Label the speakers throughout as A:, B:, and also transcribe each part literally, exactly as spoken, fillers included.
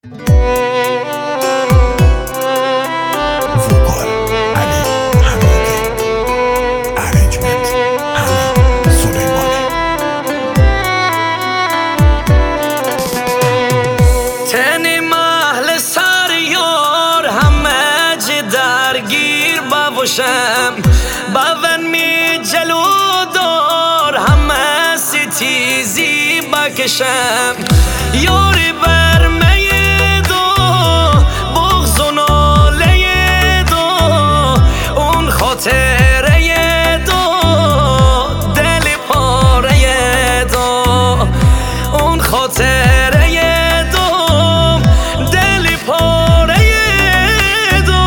A: وکال علی حمیدی، ارنجمنت حمید سلیمانی.
B: تنی محل سر یار همه جی درگیر باشم، باون می جلو دار همه ستیزی بکشم. یاری بر می دو بغض و ناله دو، اون خاطره دو دل پاره دو، اون خاطره دو دل پاره دو.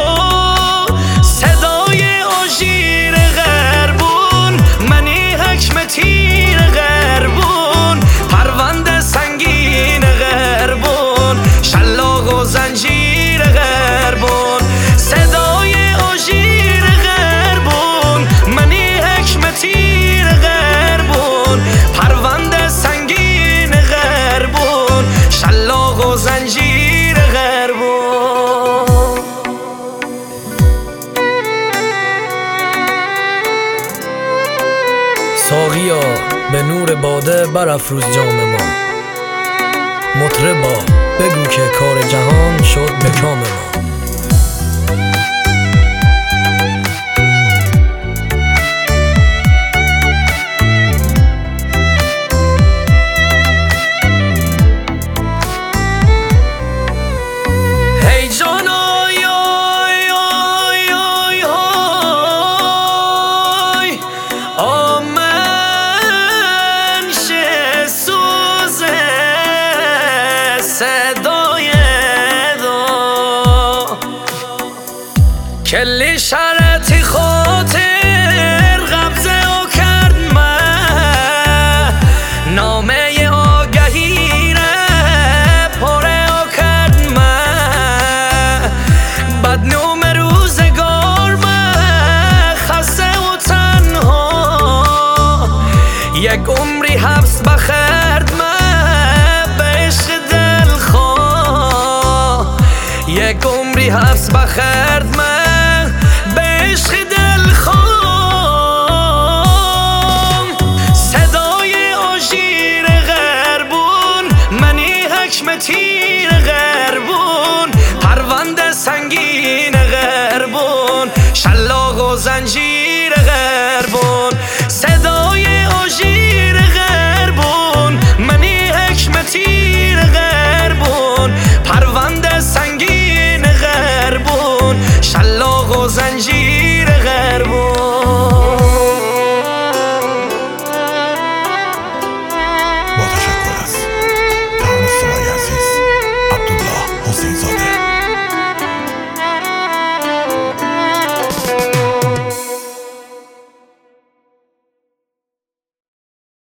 B: صدای آژیر غربون منی حکم تیر غربون، پرونده سنگین غربون شلاق و زنجیر غربون. صدای آژیر غربون منی حکم تیر غربون، پرونده سنگین غربون شلاق و زنجیر غربون.
C: ساقیا به نور باده برافروز جام ما، مطربا بگو که کار جهان شد به کام ما.
B: صدای دو کلی شرطی خاطر قبضه او کرد من، نامه آگهی ره پره او کرد من. بدنوم روزگار من خسته و تنها، یک عمری حبس بخرد من یک عمری حبس بخرد من